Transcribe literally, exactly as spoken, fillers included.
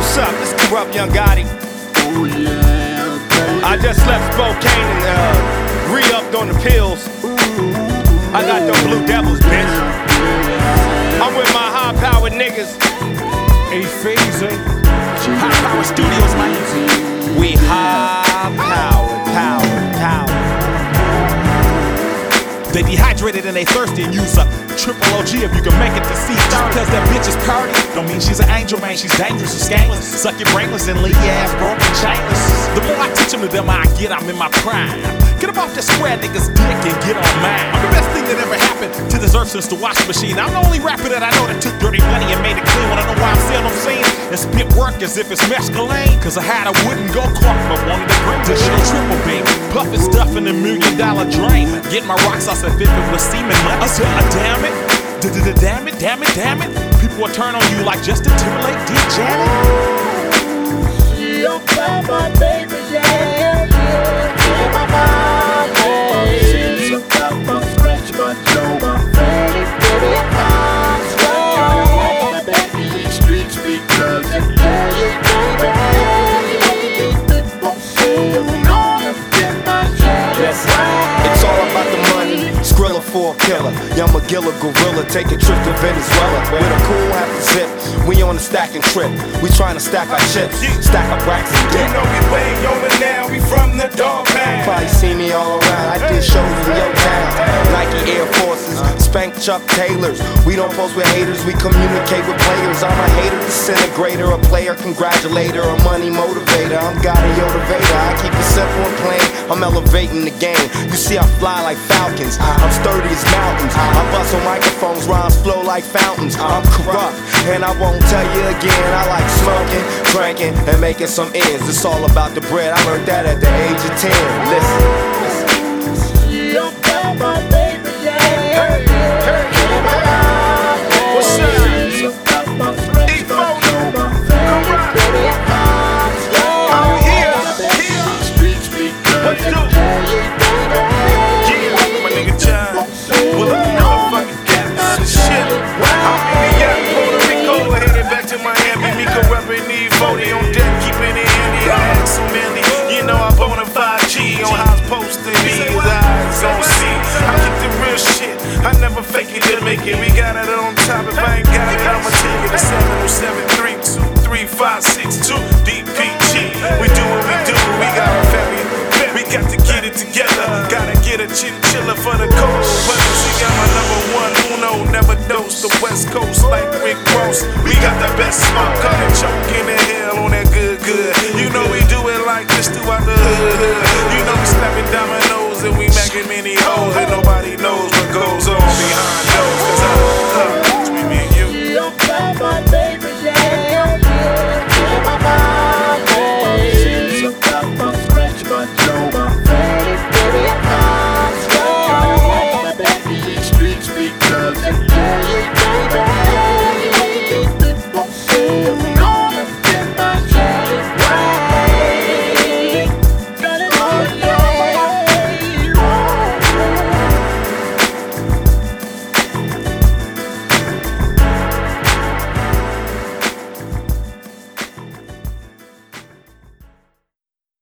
What's up? This is Corrupt Young Gotti. Oh yeah, baby. I just left Spokane and uh, re-upped on the pills. I got them Blue Devils, bitch. I'm with my high-powered niggas. Hey, Phase, eh? High Power Studios, man. We high-powered, powered, powered. They dehydrated and they thirsty and use a triple O G if you can make it to see. Just because that bitch is purty, don't mean she's an angel, man. She's dangerous and scandalous. Suck your brainless and leave your ass broken chainless. The more I teach them, the more I get, I'm in my prime. Get up off that square nigga's dick and get on mine. I'm the best thing that ever happened to this earth since the washing machine. I'm the only rapper that I know that took dirty money and made it clean. Wanna know why I'm saying I'm saying? And spit work as if it's mescaline. Cause I had a wooden go-kart but wanted to bring this shit triple beam. Puffin' stuff in a million dollar drain. Get my rocks off and fit with semen money. So uh, damn it, damn it, damn it, damn it. People will turn on you like Justin Timberlake, D Janet. She up my baby, yeah, yeah, yeah, my body. She's up my stretch, but you're my baby, baby, I'm strong. My baby in streets because it's baby, baby. People say I'm gonna get my chance. That's right. It's all about the money. Skrilla for a killer. Young Magilla gorilla. Take a trip to Venezuela. With a cool half a zip. We on a stacking trip. We trying to stack our chips. Stack our racks and dip. You know we way over now. We from the dog pound. Probably see me all around. I did shows in your town. Nike Air Forces. Spank Chuck Taylors. We don't post with haters. We communicate with players. I'm a hater, disintegrator. A player congratulator. A money motivator. I'm Gotti Yoda-Vader. I keep it simple and plain. I'm elevating the game. You see I fly like falcons. I'm sturdy as mountains. I bust on microphones, rhymes flow like fountains. I'm corrupt, and I won't tell you again. I like smoking, drinking, and making some ends. It's all about the bread. I learned that at the age of ten. Listen, listen. She up my baby, yeah, yeah, yeah. What's up? She's up my stretch, but you're my baby, baby, I'm strong. I'm here, here. Streets because What you do? Well, I'm motherfucking captain and shit. I'm in the Puerto Rico, headed back to Miami. Miko reppin' need forty on deck, keeping it handy. I had so many, you know I'm on a five G on how it's supposed to be. His eyes on see. I keep the real shit. I never fake it to make it. We got it on top. If I ain't got it, I'ma take it. It's seven oh seven, three two three five six two D P G. We do what we do. We got a family. We got to get it together. Gotta get a chinchilla for the coast. But she got my number one, Uno, never dose. The West Coast like Rick Ross. We got the